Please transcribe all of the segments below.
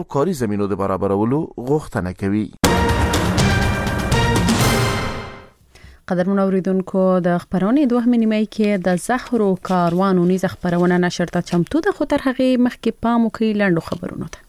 کاري زمینو د برابرولو غوښتنه کوي. قدرمن اوریدونکو د خبرونې دوه نیمه کې د زهرو کاروانو نیز خبرونه نشر ته چمتو ده، خو تر هغه مخکې پام وکړئ لاندو خبرونو ته.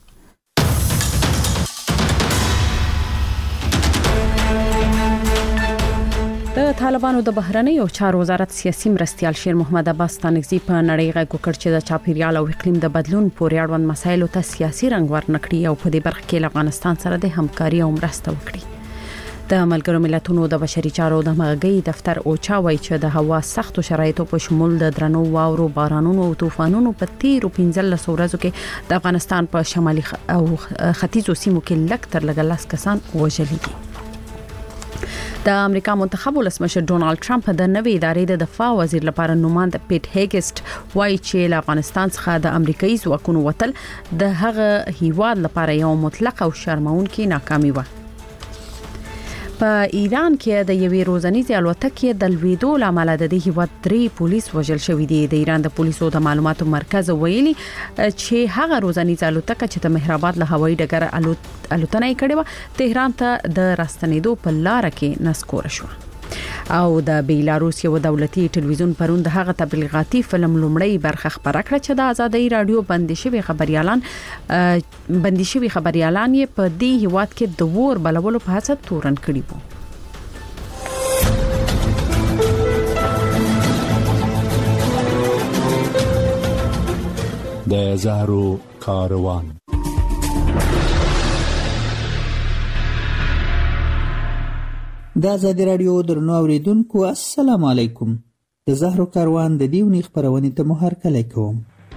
د طالبانو د بهرنیو چارو وزارت سیاسي مرستیال شیر محمد عباس تانکزی په نړۍ غږ وکړ چې د چاپیریال او اقلیم د بدلون پورې اړوند مسایلو ته سیاسي رنګ ورنکړي او په دې برخه کې افغانستان سره د همکاري او مرسته وکړي. د ملګرو ملتونو د بشري چارو د مغګي دفتر اوچا وایي چې د هوا سختو شرایطو په شمول د درنو واورو، بارانونو او طوفانونو په تیرو 15 ورځو کې د افغانستان په شمالي او ختیځو سیمو کې لږ تر لږه 10 کسان وژلي دي. د امریکا منتخب ولسمشر ډونالد ټرمپ د نوې ادارې د دفاع وزیر لپاره نوماند پیټ هیګسټ وایي چې له افغانستان څخه د امریکایي ځواکونو وتل د هغه هیواد لپاره یو مطلق او شرمونکې ناکامي و. په ایران کې د یوې روزنیزې الوتکې د لویدو لامل د دې هیواد 3 پولیس وژل شوی دي. د ایران د پولیسو د معلوماتو مرکز ویلي چې هغه روزنیزه الوتکه چې د مهرآباد له هوایي ډګر الوتنه کړې و تهران ته د راستنېدو په لار کې نسکور شو. او د بیلاروس یو دولتي ټلویزیون پرون د هغه تبلیغاتي فلم لومړی برخه خبره کړه چې د آزادۍ رادیو بندي شوی خبريالان یې په دې هیواد کې د ور بلولو په هڅه تورن کړي وو. د زهرو کاروان. د آزادۍ رادیو درنو اوریدونکو السلام علیکم. د زهرو کاروان د دیونی خبرونې ته مو هرکلی کوم.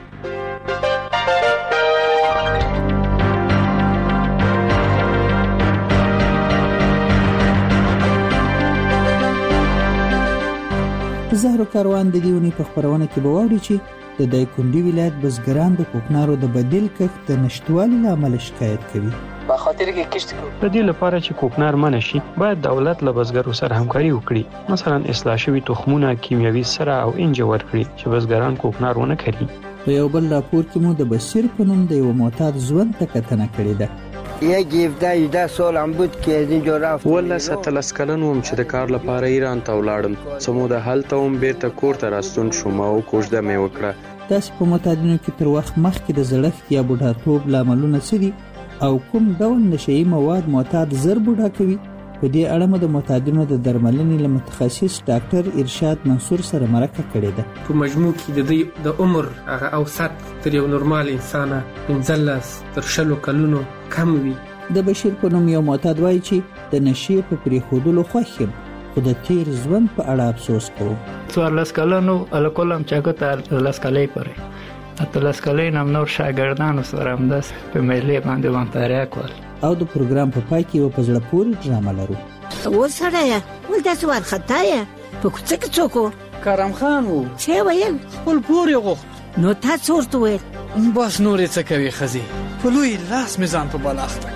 زهرو کاروان د دیونی په خبرونه کې به واوري چې د دایکنډي ولایت بزګران د کوکنارو د بدیل کښت د نشټوالي له امله شکایت کوي. په خاطر کې کښت کوي. د دې لپاره چې کوکنار منع شي باید دولت له بزګرو سره همکاري وکړي، مثلا اصلاح شوي تخمونه کیمیاوي سره او انج ورکړي چې بزګران کوکنار ونه کړي. په یو بل راپور کې مو د بشیر په نوم د یو معتاد ژوند ته کتنه کړې ده. یک 17 سال هم بود که از اینجا رفت. والله 17 کلن وم چې د کار لپاره ایران ته ولاړم. سمو د هلته هم بیرته کور ته راستون شوم او کوژده مې وکړه. تاسو په معتادینو کې تر وخت مخکې د زړښت یا بوډاتوب لاملونه څه دي او کوم ډول نشئی مواد معتاد زر بوډا کوي؟ په دې اړه مو د معتادینو د درملنې له متخصص ډاکټر ارشاد منصور سره مرکه کړې ده. په مجموع کې د دې د عمر هغه اوسط تر یو نورمال انسان 15 تر 20 کلونو کم وي. د بشیر په نوم یو معتاد وایي چې د نشې په پریښودلو خوښ یم خو د تیر ژوند په اړه افسوس کوم. 14 کلونو الکولم چاګه تر 10 کلې پورې اتلس کلې نام نور شاګردانو سره هم داس په مېلې باندې وانتاریا کول. او د پروګرام په پای کې په زړه پورې ډرامه لرو. وسره ولدا سوار خطایا په کوڅه کې څوک کرم خان وو چې ویل خپل پورې غوښت نو تاسو ورته ویل باش نورې څه کوي خزي په لوی لاس میزان په بالاخته.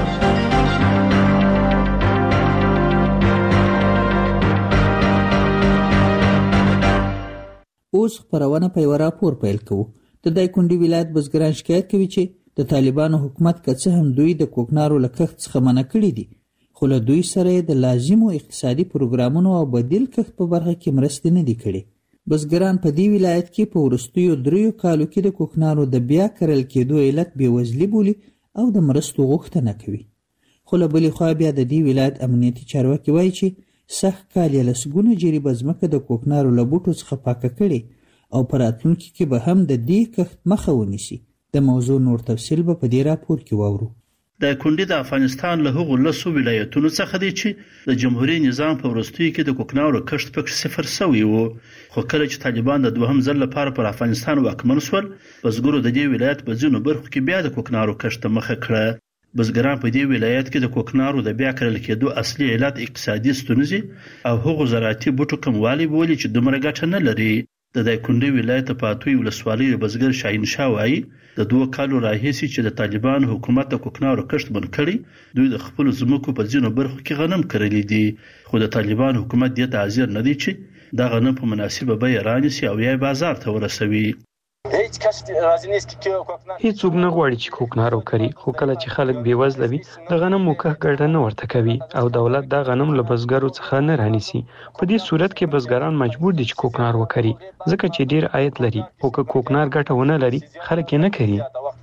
اوس خبرونه په یو راپور پیل کوو. د دایکنډي ولایت بزګران شکایت کوي چې د طالبانو حکومت که څه هم دوی د کوکنارو له کښت څخه منع کړي دي خو له دوی سره د لازمو اقتصادي پروګرامونو او بدیل کښت په برخه کې مرستې نه دي کړي. بزګران په دې ولایت کې په وروستیو 3 کالو کې د کوکنارو د بیا کرل کېدو علت بېوزلي بولي او د مرستو غوښتنه کوي. خو له بلې خوا بیا د دې ولایت امنیتي چارواکي وایي چې سږ کال یې لسګونه جریبه ځمکه د کوکنارو له بوټو څخه پاکه کړې او په راتلونکي کې به هم د دې کښت مخه ونیسي. د موضوع نور تفصیل به په دې راپور کې واورو. دایکنډي د افغانستان له هغو 10 ولایتونو څخه دی چې د جمهوریت نظام په وروستیو کې د کوکنارو کښت پکې صفر شوی و. خو کله چې طالبان د دوهم ځل لپاره پر افغانستان واکمن شول بزګرو د دې ولایت په ځینو برخو کې بیا د کوکنارو کښت مخه کړه. بزګران په دې ولایت کې د کوکنارو د بیا کرل کېدو اصلي علت اقتصادي ستونزې او هغو زراعتي بوټو کموالی بولي چې دومره ګټه نه لري. د دایکنډي ولایت په پاتوی ولسوالۍ بزګر شاهین شاه وایي د 2 کالو راهیسې چې د طالبان حکومت د کوکنارو کښت بند کړي دوی د خپل ځمکو په ځینو برخو کې غنم کرلی دي خو د طالبان حکومت دې ته حاضر نه دی چې دا غنم په مناسبه بیه رانیسي او یا بازار ته ورسوي. هیڅوک نه غواړي چې کوکنار وکړي، خو کله چې خلک بېوزله وي د غنمو کښت ګټه نه ورته کوي او دولت دا غنم له بزګرو څخه نه رانیسي. په دې صورت کې بزګران مجبور دي چې کوکنار وکړي ځکه چې ډیر عاید لري، خو که کوکنار ګټه ونه لري خلک یې نه کوي.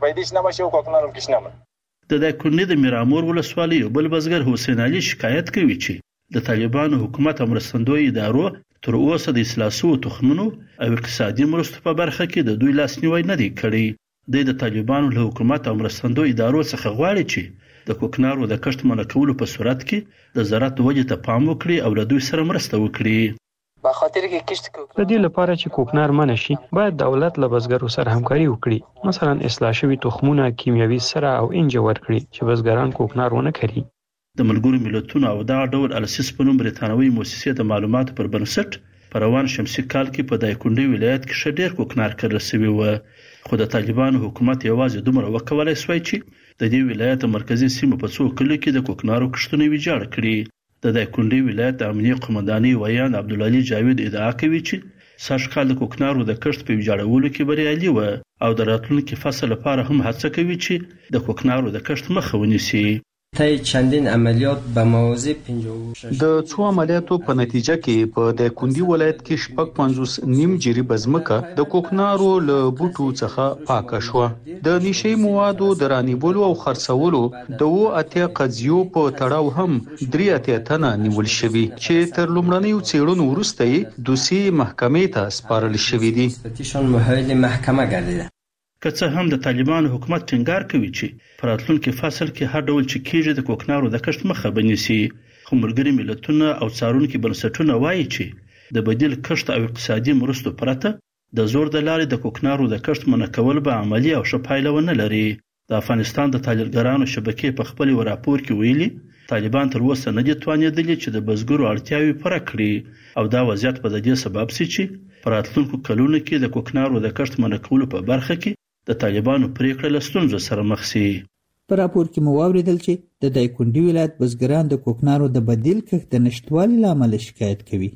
د دایکنډي د میرامور ولسوالۍ یو بل بزګر حسین علي شکایت کوي چې د طالبانو حکومت او مرستندوی ادارو تر اوسه د اصلاح شویو تخمونو او اقتصادي مرستو په برخه کې د دوی لاسنیوی نه دی کړی. د طالبانو له حکومت او مرستندوی ادارو څخه غواړي چې د کوکنارو د کښت منع کولو په صورت کې د زراعت ودې ته پام وکړي او له دوی سره مرسته وکړي. د دې لپاره چې کوکنار منع شي باید دولت له بزګرو سره همکاري وکړي، مثلا اصلاح شوي تخمونه، کیمیاوي سره او انجه ورکړي چې بزګران کوکنار ونه کړي. د ملګرو ملتونو او دغه ډول السیس په نوم برتانوي مؤسسې د معلوماتو پر بنسټ په روان شمسي کال کې په دایکنډي ولایت کې ښه ډېر کوکنار کرل شوي و، خو د طالبانو حکومت یوازې دومره وکولای شوی چې د دې ولایت مرکزي سیمو په څو کلیو کې د کوکنارو کښتونه ویجاړ کړي. د دایکنډي ولایت د امنیه قومندانۍ ویان عبدالعلي جاوید ادعا کوي چې سږ کال د کوکنارو د کښت په ویجاړولو کې بریالي و او د راتلونکي فصل لپاره هم هڅه کوي چې د کوکنارو د کښت مخه ونیسي. چندین عملیات به موازی 56 د څو عملیاتو په نتیجه کې په دایکنډي ولایت کې 55 نیم جری بزمکه د کوکنارو له بوټو څخه پاکه شو. د نشي موادو د رانیولو او خرڅولو د 8 قضیو په تړاو هم 3 تنه نیول شوی چې تر لومړنیو څېړنو وروسته دوسي محکمې ته سپارل شوی دي. ستیشن محل محکمه ګرځیده. که څه هم د طالبانو حکومت ټینګار کوي چې په راتلونکي فصل کې هر ډول چې کېږي د کوکنارو د کښت مخه بنیسي، خو ملګري ملتونه او څارونکي بنسټونه وایي چې د بدیل کښت او اقتصادي مرستو پرته د زور د لارې د کوکنارو د کښت منع کول به عملی او ښه پایله ونه لري. د افغانستان د تاجرګرانو شبکې په خپل راپور کې ویلي طالبان تر اوسه نه دي توانېدلي چې د بزګرو اړتیاوې پوره کړي او دا وضعیت په دې سبب سي چې په راتلونکو کلونو کې د کوکنارو د کښت منع کولو په برخه کې د طالبانو پریکړه له ستونزو سره مخ شي. په راپور کې مو واوریدل چې د دایکنډي ولایت بزګران د کوکنارو د بدیل کښت د نشټوالي له امله شکایت کوي.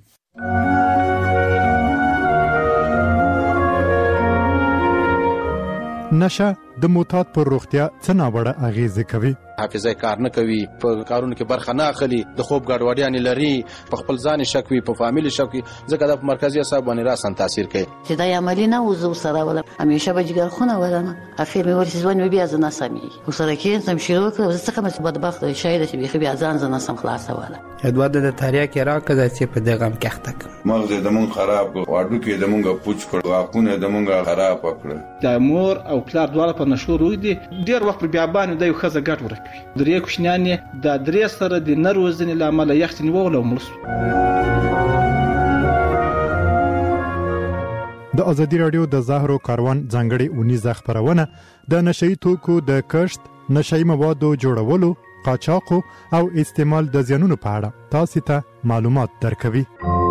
نشه د معتاد پر روغتیا څه ناوړه اغیزه کوي. حافظه کار نه کوي، په کارونو کې برخه نه اخلي، د خوب ګډوډیان لري، په خپل ځان شک وي، په فامیل شک وي، ځکه د مرکزي اعصاب باندې راسن تاثیر کوي. چې دا عملی نه وزو سره ولا همیشه به جګر خونه ولنه اخر مې ورسې ځوان بیا ځنه سمي وسره کې سم شروع کړ زه څنګه مې بدبخت شاید چې بیا ځان ځنه سم خلاص ولا ادوار د تاریخ کې راکړه چې په دغه کښت مغز د مون خراب واډو کې د مونږه پوچ کړ واپونه د مونږه خراب کړ. د مور او پلار دواړه په نشو روي دي ډیر وخت بیا باندې د یو خزه ګټ ورکوي. درې کوښنیانې د درې سره د نروزنې لامل یختنی وغلو ملس. د ازادي رادیو د زهرو کاروان ځانګړي اونیزه خبرونه د نشئی توکو د کښت، نشئی موادو جوړولو، قاچاق او استعمال د زیانونو په اړه تاسو ته معلومات درکوي.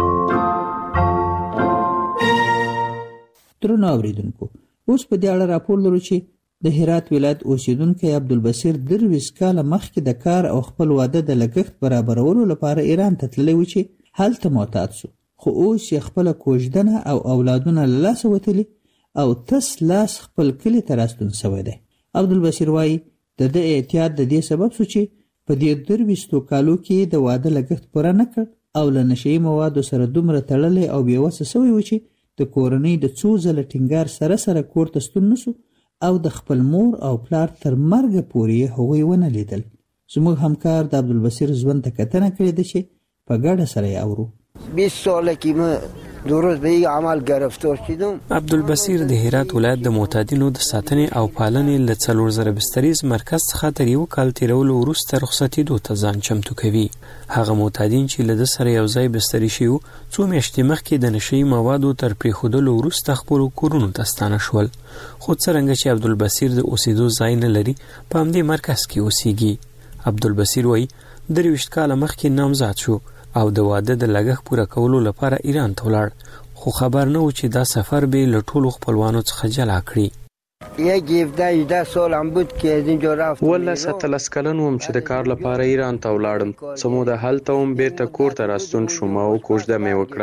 درنو اوریدونکو، اوس په دې اړه راپور لرو چې د هرات ولایت اوسیدونکو عبدالبصیر 23 کال مخکې د کار او خپل واده د لګښت برابرولو لپاره ایران ته تللی و چې هلته معتاد شو، خو اوس یې خپل کوژدنه او اولادونه له لاسه وتلي او تس لاس خپل کلي ته راستون شوی دی. عبدالبصیر وایي د ده احتیاط د دې سبب شو چې په دې 23 کالو کې د واده لګښت پوره نه کړ او له نشهیي موادو سره دومره تړلی او بېوسه شوی و چې د کورنۍ د څو ځله ټینګار سره سره کور ته ستون نشو او د خپل مور او پلار تر مرګه پورې هغوی ونه لیدل. زموږ همکار د عبدالبصیر ژوند ته کتنه کړې ده چې په ګډه سره یې اورو. 20 ساله که من درست به این عمل گرفتار شدم. عبدالبصیر د هرات ولایت د معتادینو د ساتنې او پالنې له 4000 بستریز مرکز څخه تر یو کال تیرولو وروسته رخصتېدو ته ځان چمتو کوي. هغه معتادین چې له ده سره یو ځای بستري شوي وو څو میاشتې مخکې د نشهیي موادو تر پرېښودلو وروسته خپلو کورونو ته ستانه شول، خو څرنګه چې عبدالبصیر د اوسېدو ځای نه لري په همدې مرکز کې اوسېږي. عبدالبصیر وایي 23 کاله مخکې نامزاد شو او د واده د لګښت پوره کولو لپاره ایران ته ولاړ، خو خبر نه و چې دا سفر به له ټولو خپلوانو څخه جلا کړي. یک 17 سالم بود که از اینجا رفت. والله 17 کلن وم چې د کار لپاره ایران ته ولاړم. سمو د هلته هم بیرته کور ته راستون شوم او کوژده مې وکړه.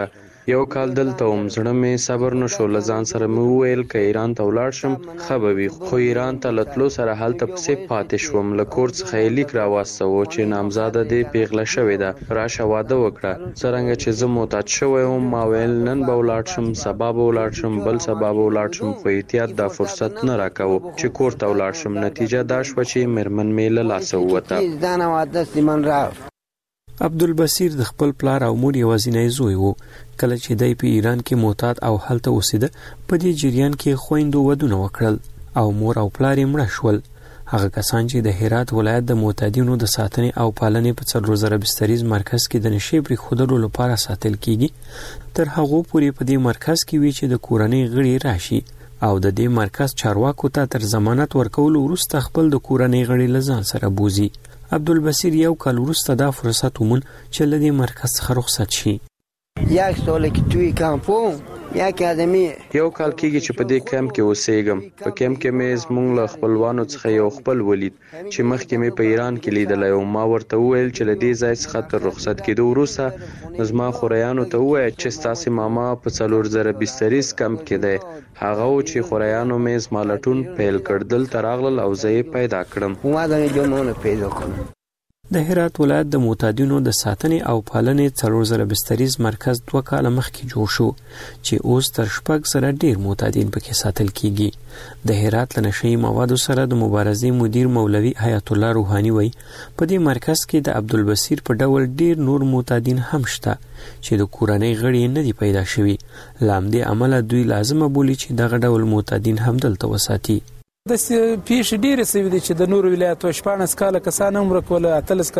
یو کال دلته وم، زړه مې صبر نشو، له ځان سره مې وویل که ایران ته ولاړ شم ښه به وي، خو ایران ته له تلو سره هلته پسې پاتې شوم. له کور څخه یې لیک راواستوه چې نامزاده دې پیغله شوې ده، راشه واده وکړه. څرنګه چې زه معتاد شوی وم ما ویل نن به ولاړ شم، سبا به ولاړ شم، بل سبا به ولاړ شم، خو احتیاط دا فرصت نه راکاوه چې کور ته ولاړ شم. نتیجه دا شوه چې مېرمن مې له لاسه ووته. عبدالبصیر د خپل پلار او مور یوازینی زوی و. کله چې دی په ایران کې معتاد او هلته اوسېده، په دې جریان کې خویندو ودونه وکړل او مور او پلار یې مړه شول. هغه کسان چې د هرات ولایت د معتادینو د ساتنې او پالنې په 4000 بستریز مرکز کې د نشې پرېښودلو لپاره ساتل کیږي، تر هغو پورې په دې مرکز کې وي چې د کورنۍ غړي راشي او د دې مرکز چارواکو ته تر ضمانت ورکولو وروسته خپل د کورنۍ غړي له ځان سره بوزي. عبدالبصیر یو کال وروسته دا فرصت ومون چې له دې مرکز څخه رخصت شي. یک سال که توی کمپون یک آدمی یو کال کېږي چې په دې کمپ کې اوسېږم. په کمپ کې مې زموږ له خپلوانو څخه یو خپل ولید چې مخکې مې په ایران کې لیدلی او ما ورته وویل چې له دې ځای څخه تر رخصت کېدو وروسته زما خوریانو ته ووایه چې ستاسې ماما په 4000 بستریز کمپ کې دی. هغه و چې خوریانو مې زما لټون پیل کړ، دلته راغلل او زه یې پیدا کړم. د هرات ولایت د معتادینو د ساتنې او پالنې 4000 بستریز مرکز 2 کاله مخکې جوړ شو چې اوس تر 600 ډیر معتادین پکې ساتل کیږي. د هرات له نشهیي موادو سره د مبارزې مدیر مولوي حیات الله روحانی وایي په دې مرکز کې د عبدالبصیر په ډول ډیر نور معتادین هم شته چې د کورنۍ غړي نه دي پیدا شوي. لامدې عمله دوی لازمه بولي چې دغه ډول معتادین هم دلته وساتي. د پیښې ډېرې سوي دي چې د نورو ولایتو 14 کاله کسان هم ورک ولا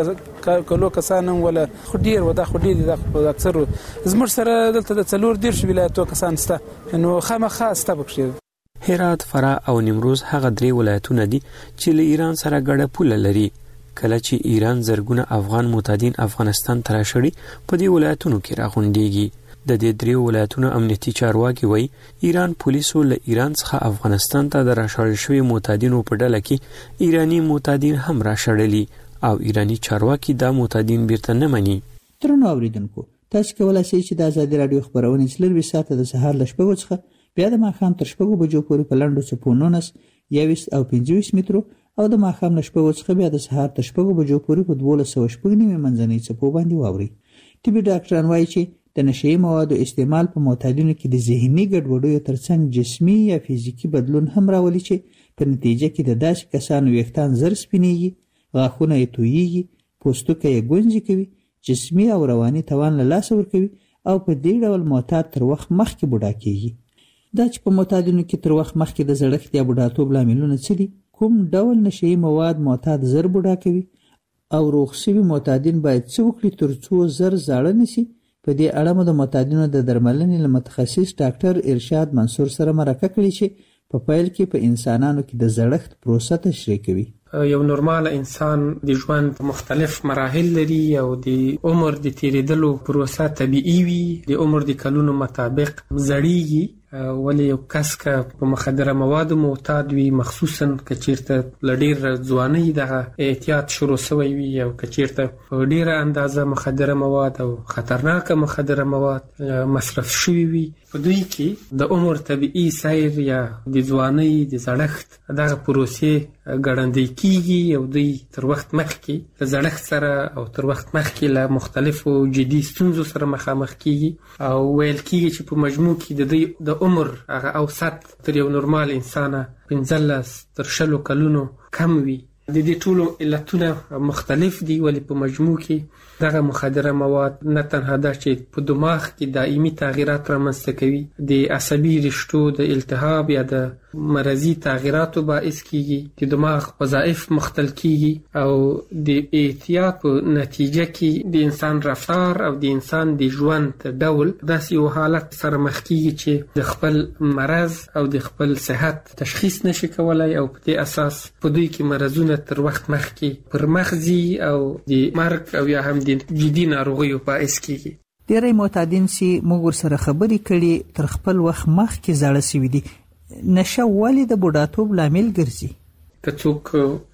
13 کلو کسان هم ولا خو ډېر ودا خو ډېر د اکثر زموږ سره دلته د 14 ولایتو کسان سته نو خامخا سته پکې. هرات، فراه او نیمروز هغه 3 ولایتونه دي چې له ایران سره ګډه پوله لري. کله چې ایران زرګونه افغان معتادین افغانستان ته راشړي په دې ولایتونو کې راغونډيږي. د دې 3 ولایتونو امنیتي چارواکي وایي ایران پولیسو له ایران څخه افغانستان ته د راشړل شوي معتادینو په ډله کې ایرانی معتادین هم راشړلي او ایرانی چارواکي دا معتادین بیرته نه مني. ترنو اوریدونکو، تاسو کولای شئ چې د ازادي رادیو خبرونه څلور ساعته د سهار له 6 څخه بیا د ماښام تر 6 بجو پورې په لنډو څپو 19 او 25 مترو او د ماښام له 6 څخه بیا د سهار تر 6 بجو پورې په 1290 منځنۍ څپو باندې واوري. طبي ډاکټران وایي چې د نشهیي موادو استعمال په معتادینو کې د ذهني ګډوډیو ترڅنګ جسمي یا فزیکي بدلون هم راولي چې په نتیجه کې د داسې کسانو ویښتان زر سپینېږي، غاښونه یې تویېږي، پوستکی یې ګونځې کوي، جسمي او رواني توان له لاسه ورکوي او په دې ډول معتاد تر وخت مخکې بوډا کېږي. دا چې په معتادینو کې تر وخت مخکې د زړښت یا بوډاتوب لاملونه څه دي، کوم ډول نشهیي مواد معتاد زر بوډا کوي او روغ شوي معتادین باید څه وکړي تر څو زر زاړه نشي. په دې اړه مو د معتادینو د درملنې له متخصص ډاکټر ارشاد منصور سره مرکه کړې چې په پیل کې په انسانانو کې د زړښت پروسه تشریح کوي. یو نورمال انسان د ژوند مختلف مراحل لري او د عمر د تیریدلو پروسه طبيعي وي، د عمر د کلونو مطابق زړیږي. ولی یو کس که په مخدره موادو معتاد وي، مخصوصا که چیرته له ډېر ځوانۍ دغه احتیاط شروع شوی وي او که چیرته په ډېره اندازه مخدره مواد او خطرناکه مخدره مواد مصرف شوي وي، په دوی کې د عمر طبيعي سیر یا د ځوانۍ د زړښت دغه پروسې ګړندۍ کیږي او دوی تر وخت مخکې د زړښت سره او تر وخت مخکې له مختلفو جدي ستونزو سره مخامخ کیږي او ویل کیږي چې په مجموع کې د دوی د عمر هغه اوسط تر یو نورمال انسانه 15 تر 20 کلونو کم وي. د دې ټولو علتونه مختلف دي، ولی په مجموع کې دغه مخدره مواد نه تنها دا چې په دماغ کې دائمي تغییرات رامنځته کوي، د عصبي رشتو د التهاب یا د مرضی تغییراتو باعث کیږي، د دماغ وظایف مختل کیږي او د احتیاط په نتیجه کې د انسان رفتار او د انسان د ژوند ډول داسې یو حالت سره مخ کیږي چې د خپل مرض او د خپل صحت تشخیص نشي کولای او په دې اساس په دوی کې مرزونه تر وخت مخکې پر مخزي او د مرګ او یا هم د جدي ناروغیو باعث کیږي. ډېری معتادین چې موږ ورسره خبرې کړې تر خپل وخت مخکې زاړه شوي دي. نشه ولې د بوډاتوب لامل ګرځي؟ که څوک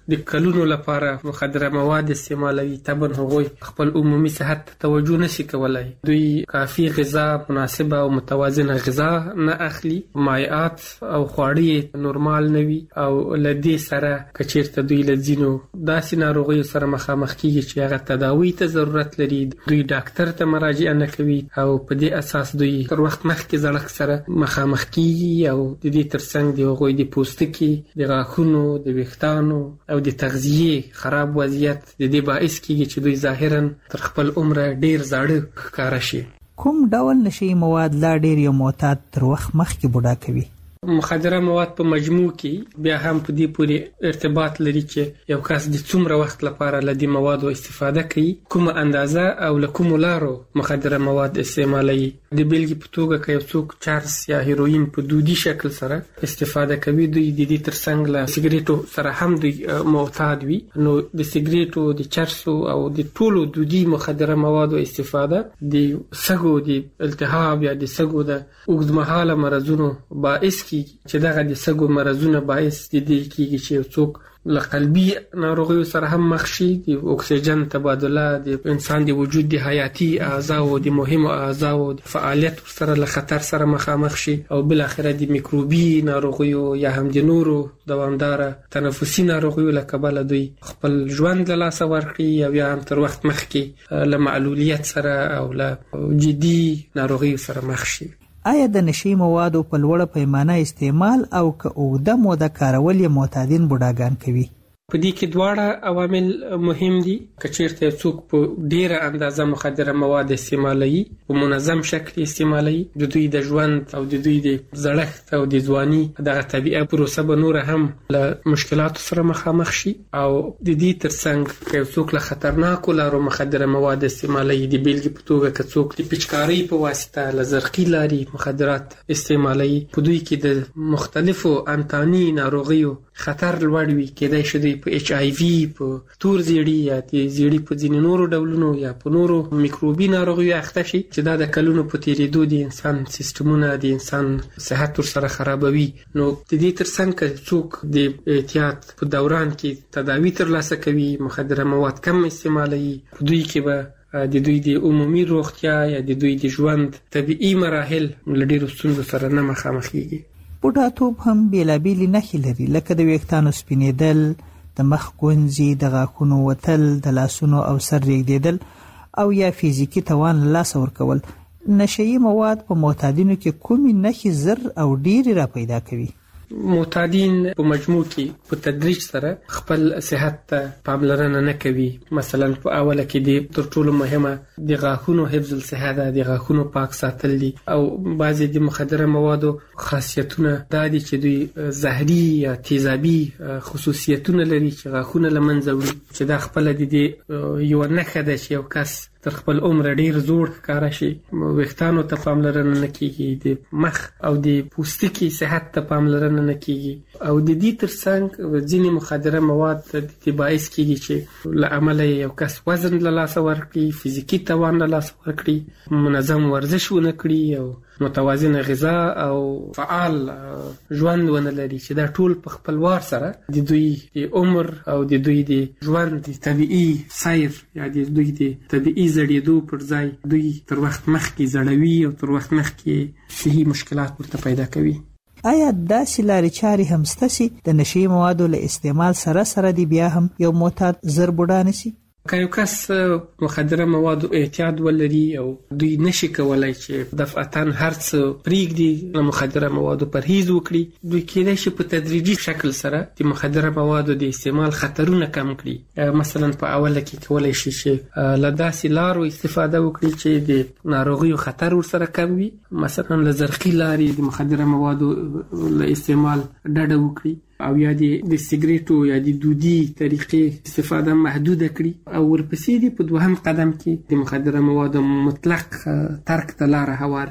د کلونو لپاره مخدره مواد استعمالوي، طبعا هغوی خپل عمومي صحت ته توجه نشي کولای. دوی کافي غذا، مناسبه او متوازنه غذا نه اخلي، مایعات او خواړه نورمال نه وي، او لدې سره کچیرته دوی لځینو داسې ناروغیو سره مخامخ کیږي چې هغه تداوی ته ضرورت لري، دوی ډاکټر ته مراجعه نه کوي او په دې اساس دوی تر وخت مخکې زړک سره مخامخ کیږي، او د دې ترڅنګ د هغوی د پوستکي، د غاښونو، د ویښتانو او د تغذیه خراب وضعیت د دې باعث کیږي چې دوی ظاهرا تر خپل عمر ډیر زاړه ښکاره شي. کوم ډول نشي مواد لا ډیر یو معتاد تر وخت مخکې بوډا کوي؟ مخدره مواد په مجموع کې بیا هم په دې پورې ارتباط لري چې یو کس د څومره وخت لپاره له دې موادو استفاده کوي، کومه اندازه او له کومو لارو مخدره مواد استعمالوي. د بیلګې په توګه که یو څوک چرس یا هیروین په دودي شکل سره استفاده کوي، دوی د دې ترڅنګ له سیګریټو سره هم دوی معتاد وي، نو د سیګریټو، د چرسو او د ټولو دودي مخدره موادو استفاده د سږو د التهاب یا د سږو د اوږدمهاله مرضونو باعث چې دغه د سږو مرضونه باعث د دې کیږي چې یو څوک له قلبي ناروغیو سره هم مخ شي، د اکسیجن تبادله د انسان د وجود د حیاتي اعضاو، د مهمو اعضاو د فعالیت سره له خطر سره مخامخ شي، او بل اخره د میکروبي ناروغیو یا هم د نورو دوامداره تنفسي ناروغیو له کبله دوی خپل ژوند له لاسه ورکړي، او یا هم تر وخت مخکې له معلولیت سره او له جدي ناروغیو سره مخ شي. آیا د نشي موادو په لوړه پیمانه استعمال او که اوږده موده کارول یې معتادین بوډاګان کوي؟ په دې کې دواړه عوامل مهم دي. که چیرته څوک په ډیره اندازه مخدره مواد استعمالوي، په منظم شکل استعمالوي، د دوی د ژوند او د دوی د زړښت او د ځواني دغه طبیعه پروسه به نور هم له مشکلاتو سره مخامخ شي، او د دې ترڅنګ که څوک له خطرناکو لارو مخدره مواد استعمالوي، د بیلګې په توګه که څوک د پچکارۍ په واسطه له زرقي لارې مخدرات استعمالوي، په دوی کې د مختلفو انتاني ناروغیو خطر لوړ وي، کېدای شي دوی په ایچ آی وی، په تور زیړي یا د زیړي په ځینې نورو ډولونو یا په نورو میکروبي ناروغیو اخته شي، چې دا د کلونو په تیریدو د انسان سیستمونه، د انسان صحت ورسره خرابوي. نو د دې ترڅنګ که څوک د احتیاط په دوران کې تداوی ترلاسه کوي، مخدره مواد کم استعمالوي، په دوی کې به د دوی د عمومي روغتیا یا د دوی د ژوند طبیعي مراحل له ډېرو ستونزو سره نه مخامخ کیږي. بوډاتوب هم بېلابېلې نښې لري، لکه د ویښتانو سپینېدل، د مخ ګونځې، د غاښونو وتل، د لاسونو او سر ریږدېدل او یا فزیکي توان له لاسه ورکول. نشهیي مواد په معتادینو کې کومې نښې زر او ډېرې را پیدا کوي؟ معتادین په مجموع کې په تدریج سره خپل صحت ته پاملرنه نه کوي. مثلا په اوله کې د تر ټولو مهمه د غاښونو حفظ الصحه ده، د غاښونو پاک ساتل دي، او بعضې د مخدره موادو خاصیتونه دا دي چې دوی زهري یا تیزابي خصوصیتونه لري چې غاښونه له منځه وړي، چې دا خپله د دې یوه نښه ده چې یو کس تر خپل عمر ډیر زوړ ښکاره شي. ویښتانو ته پاملرنه نه کیږي، د مخ او د پوستکي صحت ته پاملرنه نه کیږي، او د دې ترڅنګ ځینې مخدره مواد د دې باعث کیږي چې له امله یو کس وزن له لاسه ورکړي، فزیکي توان له لاسه ورکړي، منظم ورزش ونه کړي، او متوازنه غذا او فعال ژوند ونه لري، چې دا ټول په خپلوار سره د دوی د عمر او د دوی د ژوند د طبیعي سیر یا د دوی د طبیعي زړېدو پر ځای دوی تر وخت مخکې زړوي او تر وخت مخکې صحي مشکلات ورته پیدا کوي. آیا داسې لارې چارې هم شته چې د نشي موادو له استعمال سره سره دی بیا هم یو معتاد زر بوډا نشي؟ که یو کس مخدره موادو اعتیاد ولري او دوی نشي کولای چې دفعتاً هر څه پرېږدي، له مخدره موادو پرهیز وکړي، دوی کېدای شي په تدریجي شکل سره د مخدره موادو د استعمال خطرونه کم کړي. مثلا په اوله کې کولای شي چې له داسې لارو استفاده وکړي چې د ناروغیو خطر ورسره کم وي، مثلا له زرقي لارې د مخدره موادو له استعمال ډډه وکړي، او یا د سیګریټو یا د دودي طریقې استفاده محدوده کړي، او ورپسې دي په دوهم قدم کې د مخدره موادو مطلق ترک ته لاره هواره کړي.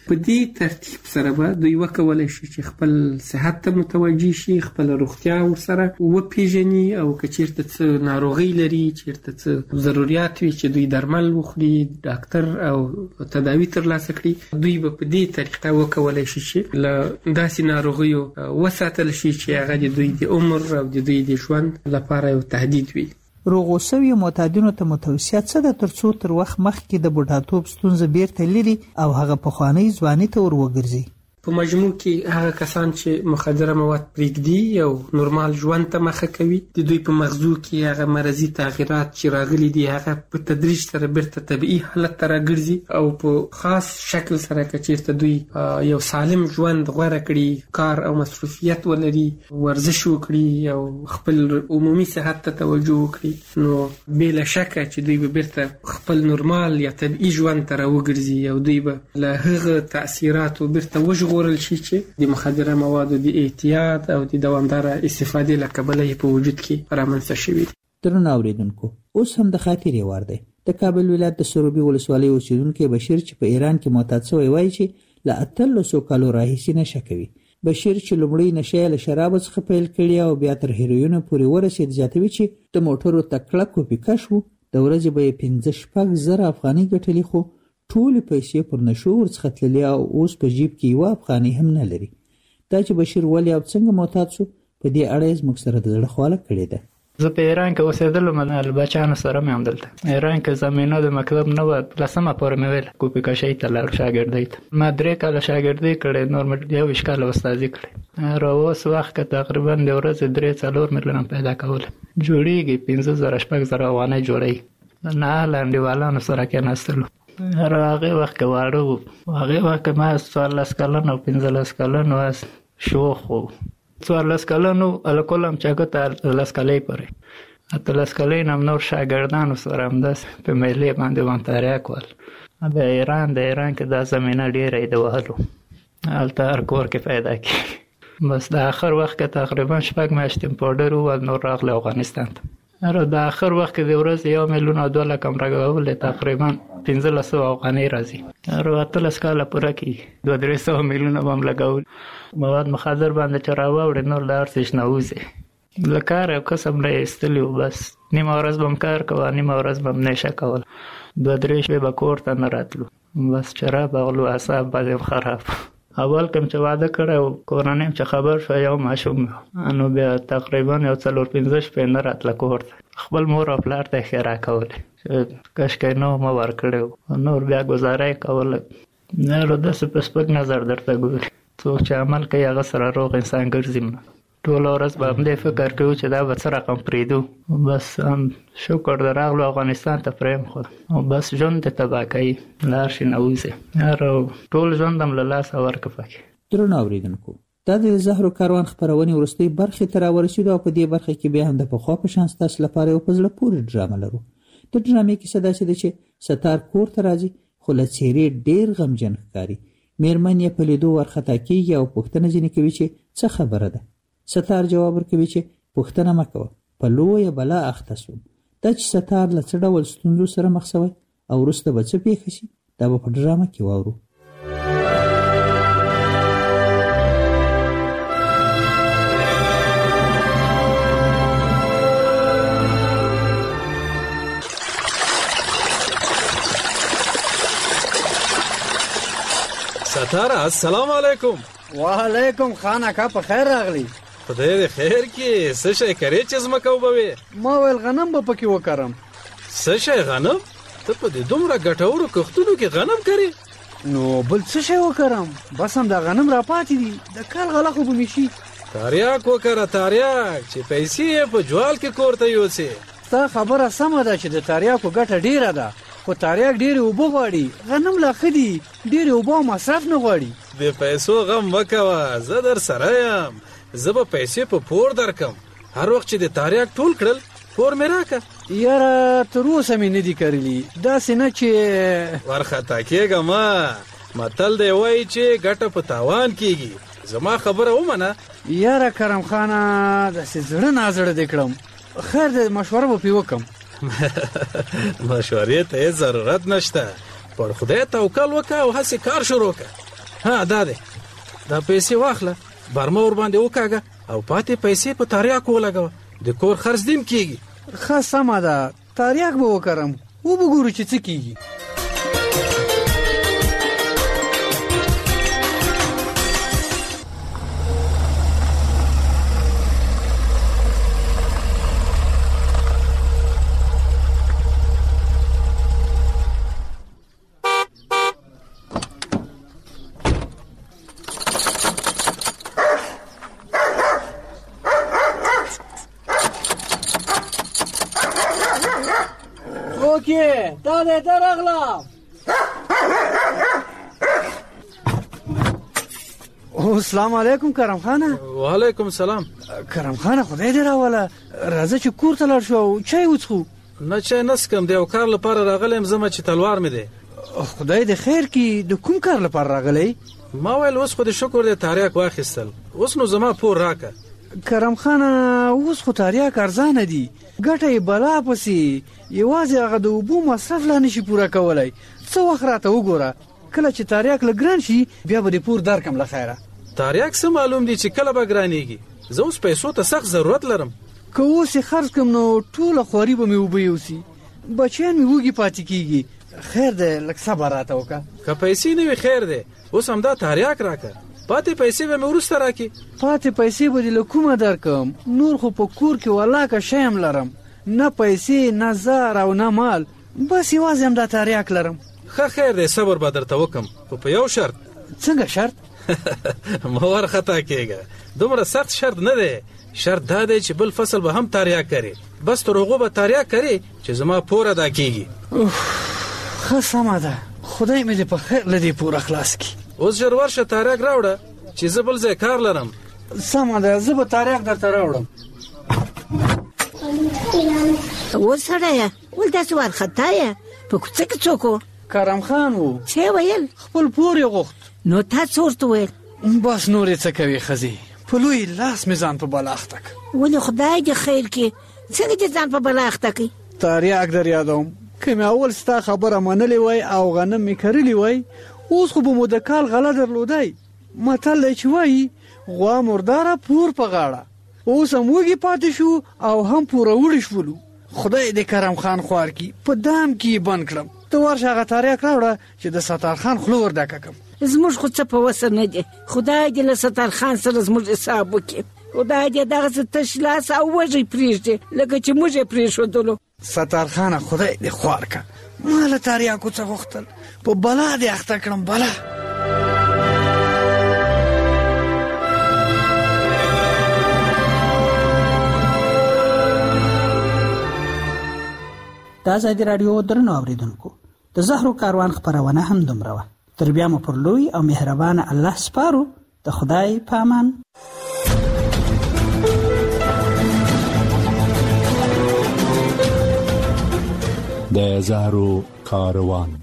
په دې ترتیب سره به دوی وکولای شي چې خپل صحت ته متوجي شي، خپل روغتیا ورسره وپیژني، او که چیرته څه ناروغي لري، چیرته څه ضرورت وي چې دوی درمل وخوري، ډاکټر او تداوی ترلاسه کړي، دوی به په دې طریقه وکولای شي چې له داسې ناروغیو وساتل شي چې هغه د دوی د عمر او د دوی د ژوند لپاره یو تهدید وي. روغو سوي معتادینو ته متوصیه څه ده ترڅو تر وخت مخکې د بوډاتوب ستونزه بیرته لري او هغه پخوانی ځواني ته ور وګرځي؟ په مجموع کې هغه کسان چې مخدره مواد پرېږدي او نورمال ژوند ته مخه کوي، د دوی په مغزو کې هغه مرضي تغیرات چې راغلي دي هغه په تدریج سره بیرته طبیعي حالت ته راګرځي، او په خاص شکل سره که چیرته دوی یو سالم ژوند غوره کړي، کار او مصروفیت ولري، ورزش وکړي او خپل عمومي صحت ته توجه وکړي، نو بلا شکه چې دوی به بیرته خپل نورمال یا طبیعي ژوند ته راوګرځي او دوی به له هغه تاثیراتو بیرته وژغورل شي چې د مخدره موادو د اعتیاد او د دوامداره استفادې له کبله یې په وجود کې رامنځته شوي دي. درنو اوریدونکو، اوس هم د خاطرې وار دی. د کابل ولایت د سروبي ولسوالۍ اوسیدونکی بشیر چې په ایران کې معتاد شوی وایي چې له 18 کالو راهیسې نشه کوي. بشیر چې لومړی نشه له شراب څخه پیل کړي او بیا تر هیروین پورې ورسید، زیاتوي چې د موټرو تکړه کوپی کشو د ورځې به 15-16 زره افغانۍ ګټلې، خو ټولې پیسې پر نشو ورڅخه تللې او اوس په جیب کې یوه افغانۍ هم نه لري. دا چې بشیر ولې او څنګه معتاد شو، په دې اړه یې زموږ سره د زړه خواله کړې ده. زه په ایران کې اوسېدلم، له بچیانو سره مې همدلته ایران کې زمینه د مکتب نه وه، 10مه پورې مې ویل کوپی کشۍ ته لاړ شاګردۍ ته. ما 3 کاله شاګردۍ کړې، نور مې 21 کاله استادي کړې. را اوس وخت کې تقریبا د ورځې 3-4 میلیونه پیدا کول جوړېږي، 15,000-16,000 افغانۍ جوړوي. نه لنډیوالانو سره کېناستلو، هغه وخت کې واړه وو، هغه وخت کې ما 14 کلن او 15 کلن واس شوخ وو. 14 کلن الکولم چې ته 10 کلې پرې 13 کلې نم نور شاګردانو سره هم داس په ملي باندې وانتاریا کول. د ایران کې دا زمينه ډېرې د وهلو الته هر کور کې پیدا کی. بس د اخر وخت کې تقریبا 6 میاشتې پاوډر او نور راغله افغانستان ته. د اخر وخت کې د ورځې 1 میلیون او 2 لک راغول، تقریبا 1500 افغانۍ راځي. 13 کاله پوره کی 200 میلیون هم لګول. مواد مخدر باندې چراوه وړ نور لار څه نوځي لکار او قسم نه استلیو. بس نیمه ورځ بم کار کوه، نیمه ورځ بم نشه کول، 2-3 شپې به کور ته نه راتلو. بس چراب اغلو، اعصاب باندې خراب. اول کوم چې واده کړو کورنۍ چې خبر شو یو ماشوم، نو بیا تقریبا 4-5 شپې نه راتله کور ته. خپل مور او پلار ته خیره کول، کشکې نو ما ور کړو، نور بیا گزارای کول. نه له داسې په سپک نظر درته ګوري. څوک چې عمل کوي هغه سره روغ انسان ګرځي. ټول ورځ به همدې فکر کوي چې دا به څه رقم پرېږدو. بس شکر د راغلو افغانستان ته پرېم خو او بس ژوند ته تباه کوي، لار شي نه وځي، ټول ژوند هم له لاسه ورکړه پکې. درنو اوریدونکو، دا د زهرو کاروان خپرونې وروستۍ برخې ته راورسېدو او په دې برخه کې بیا هم د پخوا په شان ستاسو لپاره یو په زړه پورې ډرامه لرو. د ډرامې کیسه داسې ده چې ستار کور ته راځي خو له څېرې ډېر غمجن ښکاري. میرمن یې په لیدو ورخطا کېږي او پوښتنه ځینې کوي چې څه خبره ده. ستار جواب ورکوي چې پوښتنه مه کوه، په لویه بلا اخته شوم. دا چې ستار له څه ډول ستونزو سره مخ شوی او وروسته به څه پېښه شي، دا به په ډرامه کې واورو. ستاره السلام علیکم. وعلیکم خان اکا، په خیر راغلی. خدای دې خیر کې. څه شی کرې چې زمکه وبوي؟ ما ویل غنم به پکې وکرم. څه شی غنم؟ ته په دې دومره ګټورو کښتونو کې غنم کرې؟ نو بل څه شی وکرم؟ بس هم دا غنم را پاتې دي، د کال غله خو به مې شي. تاریاک وکره، تاریاک چې پیسې یې په جوال کې کور ته یوسې. ستا خبره سمه ده چې د تاریاکو ګټه ډیره ده، خو تاریاک ډېرې اوبه غواړي، غنم لا ښه دي، ډېرې اوبه او مصرف نه غواړي. د پیسو غم مه کوه، زه در سره یم. زه به پیسې په پور درکم. هر وخت چې د تاریاک ټول کړل پور مې راکه. یاره تر اوسه مې نه دي کرلي، داسې نه چې ورخطا کېږه مه. متل دی وایي چې ګټه په تاوان کېږي. زما خبره ومنه. یاره کرم خانه داسې زړه نازړه دې کړم. خیر د مشوره به پې وکم. مشورې ته ضرورت نشته، پر خدای توکل وکړه او هسې کار شروع کړه. ها دا پیسې واخله برمه ور باندې وکاږه او پاتې پیسې په تاریاکو ولګوه د کور خرڅ دیم کیږي. ښه سمه ده تاریاک به وکرم و به ګورو چې څه کیږي. دا دې درغلا السلام علیکم کرم خانه. وعلیکم السلام. کرم خانه خدای دې راوله راځه چې کور ته لاړ شو او چای وڅښو. نه چای نسکم دی او کار لپاره راغلم زما چې تلوار مې دی. خدای دې خیر کړي د کوم کار لپاره راغلی؟ ما ویل اوس خو دې شکر دې تاریاک واخیستل اوس نو زما پور راکه. کرم خانه اوس خو تاریاک ارزانه دي ګټه یې بلا پسې یوازې هغه د اوبو مصرف لا نشي پوره کولی. څه وخت راته وګوره کله چې تاریاک له ګران شي بیا به دې پور درکم له خیره. تاریاک څه معلوم دي چې کله به ګرانېږي. زه اوس پیسو ته سخت ضرورت لرم. که اوس یې خرڅ کړم نو ټوله خواري به مې اوبه یوسي بچیان مې وږي پاتې کېږي. خیر دی لږ صبر راته وکړه. که پیسې نه وي خیر دی اوس همدا تاریاک راکه پاتې پیسې به مې وروسته راکړي. پاتې پیسې به دې له کومه درکم؟ نور خو په کور کې ولاکه شی هم لرم نه پیسې نه زر او نه مال بس یوازې همدا تاریاک لرم. ښه خیر دی صبر به درته وکم خو په یو شرط. څنګه شرط؟ مه وارخطا کېږه دومره سخت شرط نه دی. شرط دا دی چې بل فصل به هم تاریاک کري بس تر هغو به تاریاک کري چې زما پور ادا کېږي. ښه سمه ده خدای مې دې په خیر له دې پوره خلاص کړي. اوس ژر ورشه تاریاک راوړه چې زه بل ځای کار لرم. سمه ده زه به تاریاک درته راوړم. وسړیه ول داسې وارخطا یې په کوڅه کې څوک و؟ کرم خان و. څه ویل؟ خپل پور یې غوښت. نو تا څه ورته ویل؟ بس نور یې څه کوي ښځې په لوی لاس مې ځان په بلا اخته کړ. ولې خدای دې خیر کړي څنګه دې ځان په بلا اخته کړي؟ تاریاک در یادوم که مې اول ستا خبره منلې وای او غنم مې کرلی وای اوس خو به مو د کال غله درلودی. متل دی چې وایي غوا مرداره پور په غاړه. اوس هم وږي پاتې شو او هم پوروړي شولو. خدای دې کرم خان خوار کړي په دام کې یې بند کړم. ته ورشه هغه تاریاک راوړه چې د ستار خان خوله ور ډکه کړم. زموږ خو څه په وسه نه دی. خدای دې له ستار خان سره زموږ حساب وکړي. خدای دې دغسې تش لاس او وږی پرېږدي لکه چې موږ یې پرېښودلو. ستار خانه خدای دې خوار کړه ما له تاریاکو څه غوښتل په بلا دې اخته کړم بلا. د ازادي راډیو درنو اوریدونکو د زهرو کاروان خبرونه هم دومره وه. تر بیا مو پر لوی او مهربانه الله سپارو. د خدای په امان. د زهرو کاروان.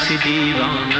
सी दीवाना